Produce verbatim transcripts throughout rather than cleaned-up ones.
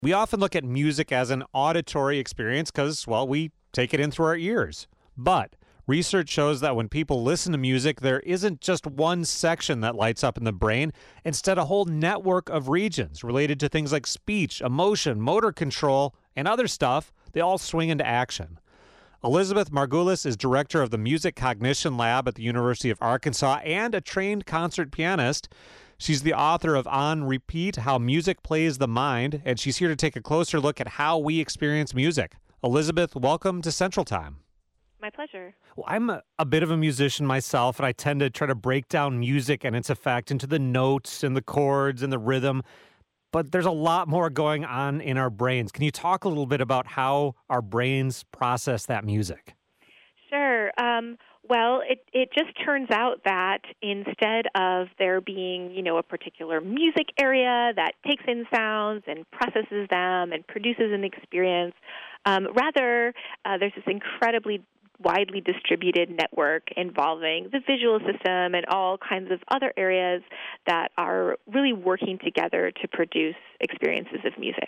We often look at music as an auditory experience because, well, we take it in through our ears. But research shows that when people listen to music, there isn't just one section that lights up in the brain. Instead, a whole network of regions related to things like speech, emotion, motor control, and other stuff, they all swing into action. Elizabeth Margulis is director of the Music Cognition Lab at the University of Arkansas and a trained concert pianist. She's the author of On Repeat, How Music Plays the Mind, and she's here to take a closer look at how we experience music. Elizabeth, welcome to Central Time. My pleasure. Well, I'm a, a bit of a musician myself, and I tend to try to break down music and its effect into the notes and the chords and the rhythm. But there's a lot more going on in our brains. Can you talk a little bit about how our brains process that music? Sure. Um, well, it, it just turns out that instead of there being, you know, a particular music area that takes in sounds and processes them and produces an experience, um, rather uh, there's this incredibly widely distributed network involving the visual system and all kinds of other areas that are really working together to produce experiences of music.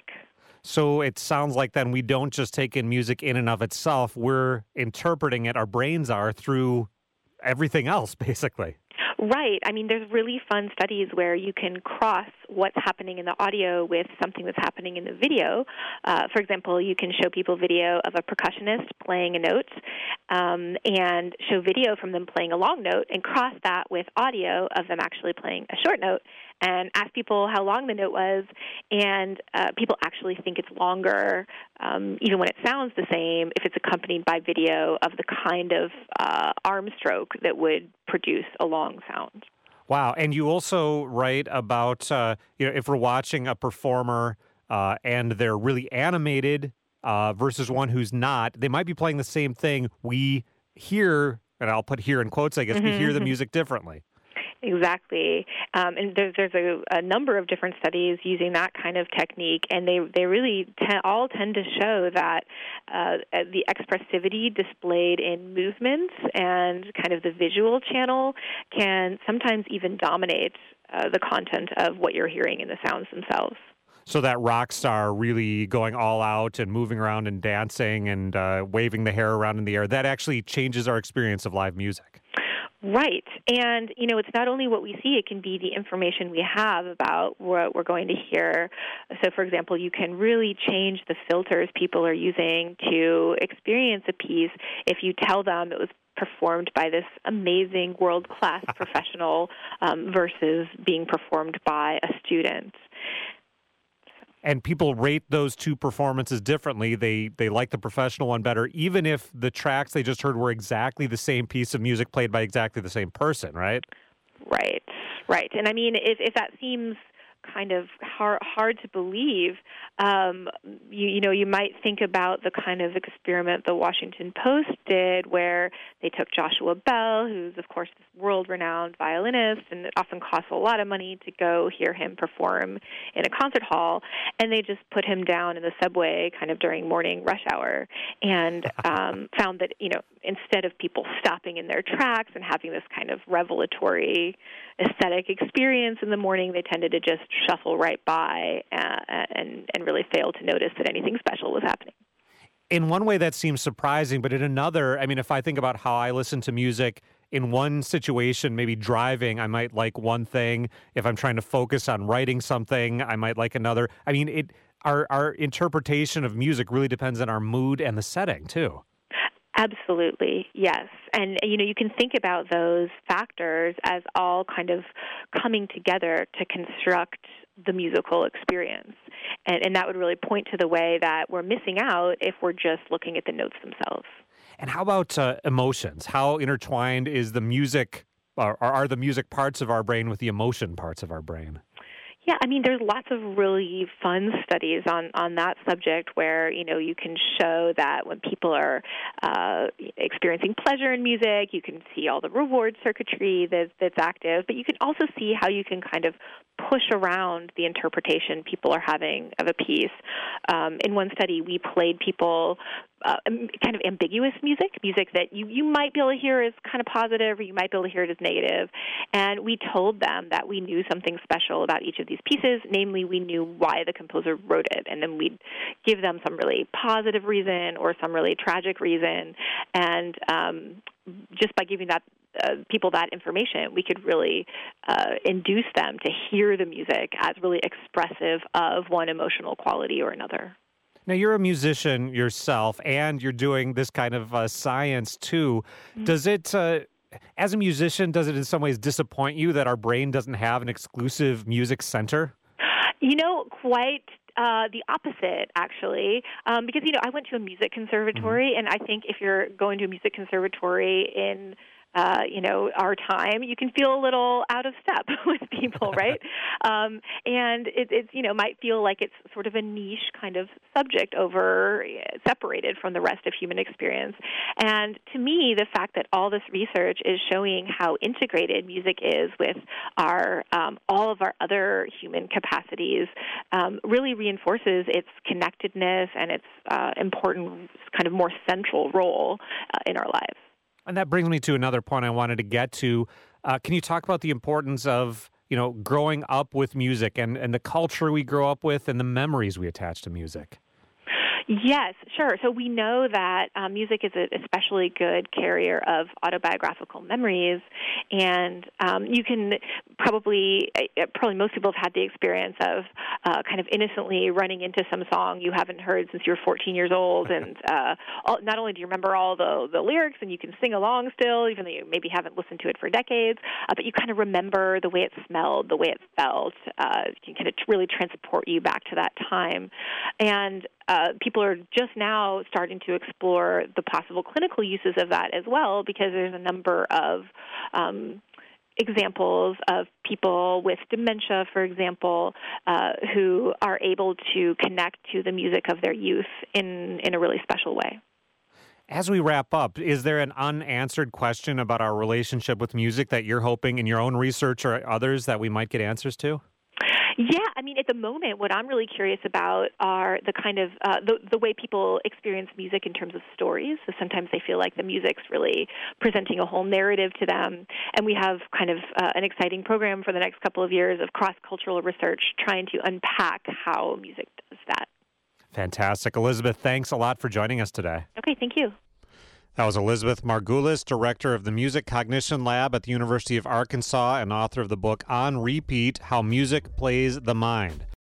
So it sounds like then we don't just take in music in and of itself, we're interpreting it, our brains are, through everything else, basically. Right. I mean, there's really fun studies where you can cross what's happening in the audio with something that's happening in the video. Uh, for example, you can show people video of a percussionist playing a note um, and show video from them playing a long note and cross that with audio of them actually playing a short note and ask people how long the note was, and uh, people actually think it's longer, um, even when it sounds the same, if it's accompanied by video of the kind of uh, arm stroke that would produce a long sound. Wow. And you also write about, uh, you know, if we're watching a performer uh, and they're really animated uh, versus one who's not, they might be playing the same thing. We hear, and I'll put here in quotes, I guess, Mm-hmm. we hear the music differently. Exactly. Um, and there's, there's a, a number of different studies using that kind of technique, and they, they really te- all tend to show that uh, the expressivity displayed in movements and kind of the visual channel can sometimes even dominate uh, the content of what you're hearing in the sounds themselves. So that rock star really going all out and moving around and dancing and uh, waving the hair around in the air, that actually changes our experience of live music. Right. And, you know, it's not only what we see, it can be the information we have about what we're going to hear. So, for example, you can really change the filters people are using to experience a piece if you tell them it was performed by this amazing world-class professional um, versus being performed by a student. And people rate those two performances differently. They they like the professional one better, even if the tracks they just heard were exactly the same piece of music played by exactly the same person, right? Right, right. And I mean, if, if that seems kind of hard, hard to believe, um, you, you know, you might think about the kind of experiment the Washington Post did where they took Joshua Bell, who's, of course, this world-renowned violinist, and it often costs a lot of money to go hear him perform in a concert hall, and they just put him down in the subway kind of during morning rush hour and um, found that, you know, instead of people stopping in their tracks and having this kind of revelatory aesthetic experience in the morning, they tended to just shuffle right by uh, and and really fail to notice that anything special was happening. In one way, that seems surprising, but in another, I mean, if I think about how I listen to music, in one situation, maybe driving, I might like one thing. If I'm trying to focus on writing something, I might like another. I mean, it our our interpretation of music really depends on our mood and the setting, too. Absolutely, yes. And, you know, you can think about those factors as all kind of coming together to construct the musical experience. And, and that would really point to the way that we're missing out if we're just looking at the notes themselves. And how about uh, emotions? How intertwined is the music, or are the music parts of our brain with the emotion parts of our brain? Yeah, I mean, there's lots of really fun studies on, on that subject where, you know, you can show that when people are uh, experiencing pleasure in music, you can see all the reward circuitry that's, that's active, but you can also see how you can kind of push around the interpretation people are having of a piece. Um, in one study, we played people uh, kind of ambiguous music, music that you, you might be able to hear as kind of positive, or you might be able to hear it as negative. And we told them that we knew something special about each of these pieces, namely we knew why the composer wrote it. And then we'd give them some really positive reason or some really tragic reason. And um, just by giving that uh, people that information, we could really uh, induce them to hear the music as really expressive of one emotional quality or another. Now, you're a musician yourself, and you're doing this kind of uh, science, too. Mm-hmm. Does it, uh, as a musician, does it in some ways disappoint you that our brain doesn't have an exclusive music center? You know, quite uh, the opposite, actually, um, because, you know, I went to a music conservatory, mm-hmm. and I think if you're going to a music conservatory in Uh, you know, our time, you can feel a little out of step with people, right? um, and it, it's, you know, might feel like it's sort of a niche kind of subject over, separated from the rest of human experience. And to me, the fact that all this research is showing how integrated music is with our, um, all of our other human capacities um, really reinforces its connectedness and its uh, important, kind of more central role uh, in our lives. And that brings me to another point I wanted to get to. Uh, can you talk about the importance of, you know, growing up with music and, and the culture we grow up with and the memories we attach to music? Yes, sure. So we know that um, music is an especially good carrier of autobiographical memories, and um, you can probably, probably most people have had the experience of uh, kind of innocently running into some song you haven't heard since you were fourteen years old, and uh, all, not only do you remember all the, the lyrics and you can sing along still, even though you maybe haven't listened to it for decades, uh, but you kind of remember the way it smelled, the way it felt. Uh, it can kind of really transport you back to that time. And Uh, people are just now starting to explore the possible clinical uses of that as well, because there's a number of um, examples of people with dementia, for example, uh, who are able to connect to the music of their youth in, in a really special way. As we wrap up, is there an unanswered question about our relationship with music that you're hoping in your own research or others that we might get answers to? Yeah, I mean, at the moment, what I'm really curious about are the kind of uh, the the way people experience music in terms of stories. So sometimes they feel like the music's really presenting a whole narrative to them, and we have kind of uh, an exciting program for the next couple of years of cross-cultural research trying to unpack how music does that. Fantastic. Elizabeth, thanks a lot for joining us today. Okay, thank you. That was Elizabeth Margulis, director of the Music Cognition Lab at the University of Arkansas and author of the book On Repeat, How Music Plays the Mind.